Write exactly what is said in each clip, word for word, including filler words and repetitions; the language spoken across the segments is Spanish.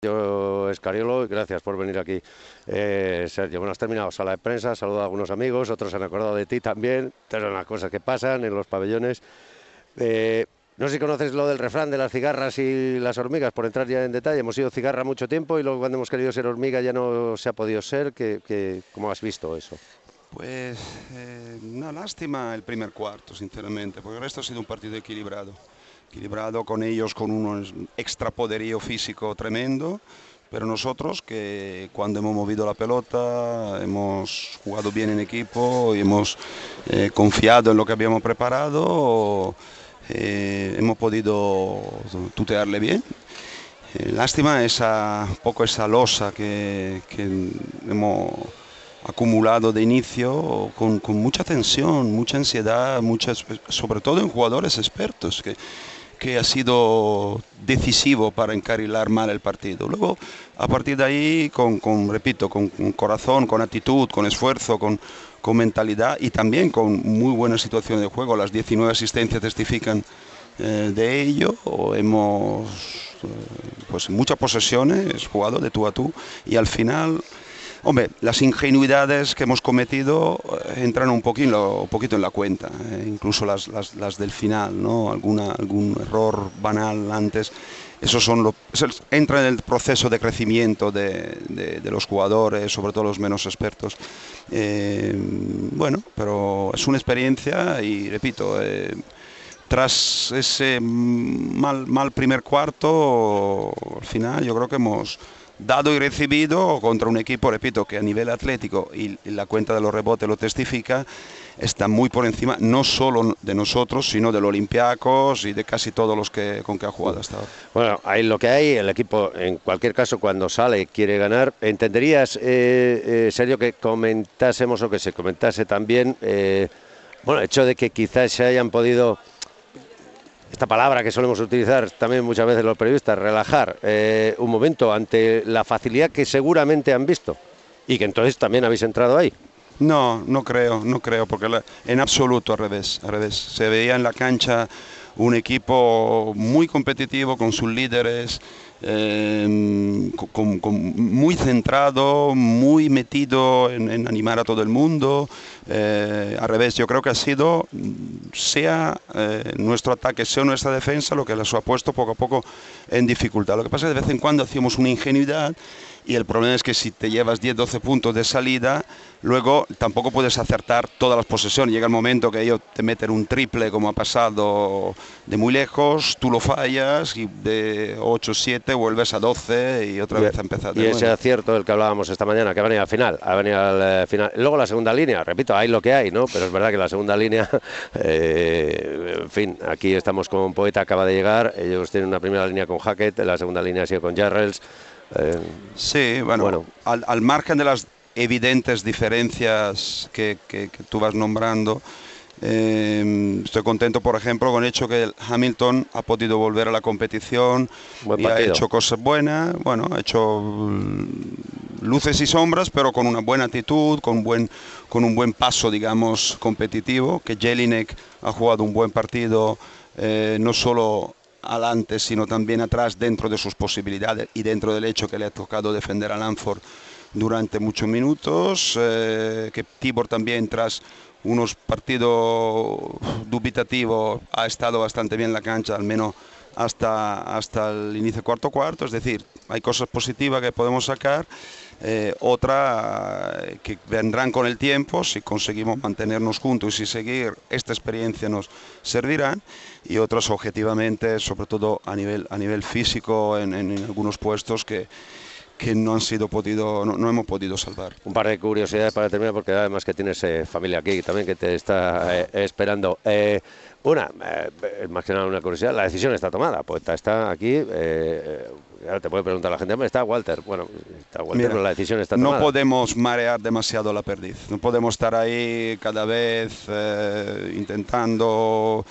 Yo, Escariolo, y gracias por venir aquí, eh, Sergio. Bueno, has terminado sala de prensa, saludo a algunos amigos, otros se han acordado de ti también, son las cosas que pasan en los pabellones. Eh, no sé si conoces lo del refrán de las cigarras y las hormigas, por entrar ya en detalle. Hemos sido cigarra mucho tiempo y luego cuando hemos querido ser hormiga ya no se ha podido ser. Que, que, ¿Cómo has visto eso? Pues eh, una lástima el primer cuarto, sinceramente, porque el resto ha sido un partido equilibrado. Equilibrado con ellos con un extra poderío físico tremendo, pero nosotros que cuando hemos movido la pelota hemos jugado bien en equipo y hemos eh, confiado en lo que habíamos preparado, eh, hemos podido tutearle bien. Eh, lástima esa poco esa losa que, que hemos acumulado de inicio con, con mucha tensión, mucha ansiedad, muchas, sobre todo en jugadores expertos, que, que ha sido decisivo para encarilar mal el partido. Luego, a partir de ahí, con, con repito, con, con corazón, con actitud, con esfuerzo, con, con mentalidad y también con muy buena situación de juego, las diecinueve asistencias testifican eh, de ello, hemos eh, pues muchas posesiones, jugado de tú a tú y al final... Hombre, las ingenuidades que hemos cometido eh, entran un poquito, un poquito en la cuenta, eh, incluso las, las, las del final, ¿no? Alguna, algún error banal antes. Esos son lo, esos entra en el proceso de crecimiento de, de, de los jugadores, sobre todo los menos expertos. Eh, bueno, pero es una experiencia y repito, eh, tras ese mal, mal primer cuarto, al final yo creo que hemos dado y recibido contra un equipo, repito, que a nivel atlético y, y la cuenta de los rebotes lo testifica, está muy por encima no solo de nosotros, sino de los Olympiacos y de casi todos los que con que ha jugado hasta ahora. Bueno, ahí lo que hay, el equipo en cualquier caso cuando sale quiere ganar. ¿Entenderías, eh, eh, Sergio, que comentásemos o que se comentase también, eh, bueno, el hecho de que quizás se hayan podido... Esta palabra que solemos utilizar también muchas veces los periodistas, relajar eh, un momento ante la facilidad que seguramente han visto y que entonces también habéis entrado ahí? No, no creo, no creo, porque la, en absoluto al revés, al revés. Se veía en la cancha un equipo muy competitivo con sus líderes, eh, con, con, muy centrado, muy metido en, en animar a todo el mundo. Eh, al revés, yo creo que ha sido, sea eh, nuestro ataque, sea nuestra defensa, lo que les ha puesto poco a poco en dificultad. Lo que pasa es que de vez en cuando hacíamos una ingenuidad y el problema es que si te llevas diez doce puntos de salida, luego tampoco puedes acertar todas las posesiones. Llega el momento que ellos te meten un triple como ha pasado de muy lejos, tú lo fallas y de ocho siete vuelves a doce y otra y, vez a empezar de y nuevo. ese acierto del que hablábamos esta mañana, que ha venido al final, ha venido al final. Luego la segunda línea, repito, hay lo que hay, ¿no? Pero es verdad que la segunda línea, eh, en fin, aquí estamos con un Poeta, acaba de llegar, ellos tienen una primera línea con Hackett, la segunda línea ha sido con Jarrells. Eh, sí, bueno, bueno. Al, al margen de las evidentes diferencias que, que, que tú vas nombrando, eh, estoy contento, por ejemplo, con el hecho que el Hamilton ha podido volver a la competición y ha hecho cosas buenas, bueno, ha hecho luces y sombras, pero con una buena actitud, con, buen, con un buen paso, digamos, competitivo, que Jelinek ha jugado un buen partido, eh, no solo adelante, sino también atrás dentro de sus posibilidades y dentro del hecho que le ha tocado defender a Lanford durante muchos minutos, eh, que Tibor también tras unos partidos dubitativos ha estado bastante bien en la cancha, al menos hasta, hasta el inicio del cuarto cuarto, es decir, hay cosas positivas que podemos sacar. Eh, otra eh, que vendrán con el tiempo si conseguimos mantenernos juntos y seguir, esta experiencia nos servirán, y otras objetivamente, sobre todo a nivel, a nivel físico en, en, en algunos puestos que que no han sido podido, no, no hemos podido salvar. Un par de curiosidades para terminar, porque además que tienes eh, familia aquí también que te está eh, esperando. Eh, una, eh, más que nada una curiosidad, la decisión está tomada, pues está aquí, eh, ahora te puede preguntar la gente, está Walter, bueno, está Walter, Mira, pero la decisión está tomada. No podemos marear demasiado la perdiz, no podemos estar ahí cada vez eh, intentando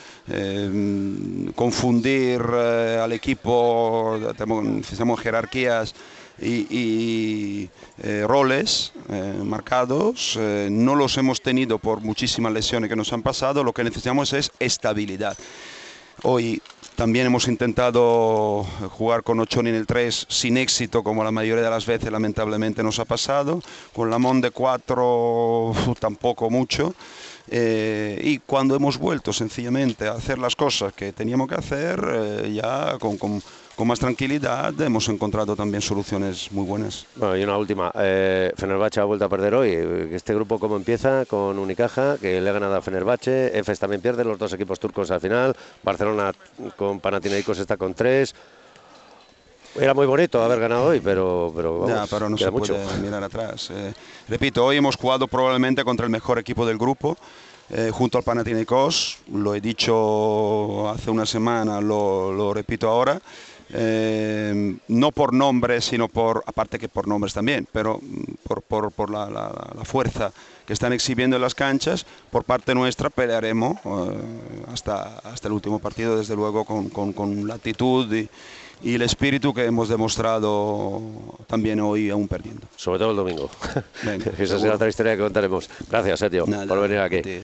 eh, confundir eh, al equipo, necesitamos jerarquías y, y eh, roles eh, marcados, eh, no los hemos tenido por muchísimas lesiones que nos han pasado, lo que necesitamos es estabilidad. Hoy También hemos intentado jugar con Occioni en el tres sin éxito, como la mayoría de las veces lamentablemente nos ha pasado. Con Lamont de cuatro tampoco mucho. Eh, y cuando hemos vuelto sencillamente a hacer las cosas que teníamos que hacer, eh, ya con, con, con más tranquilidad hemos encontrado también soluciones muy buenas. Bueno, y una última. Eh, Fenerbahce ha vuelto a perder hoy. Este grupo, ¿cómo empieza? Con Unicaja, que le ha ganado a Fenerbahce. Efes también pierde, los dos equipos turcos al final. Barcelona con Panathinaikos está con tres. Era muy bonito haber ganado hoy, pero, pero, vamos, ya, pero no se mucho. puede mirar atrás. Eh, repito, hoy hemos jugado probablemente contra el mejor equipo del grupo, eh, junto al Panathinaikos. Lo he dicho hace una semana, lo, lo repito ahora. Eh, no por nombres, sino por, aparte que por nombres también, pero por, por, por la, la, la fuerza que están exhibiendo en las canchas. Por parte nuestra pelearemos eh, hasta, hasta el último partido, desde luego, con, con, con la actitud y, y el espíritu que hemos demostrado también hoy, aún perdiendo. Sobre todo el domingo. Venga, Esa será otra historia que contaremos. Gracias, Sergio, Nada, por venir aquí. tío.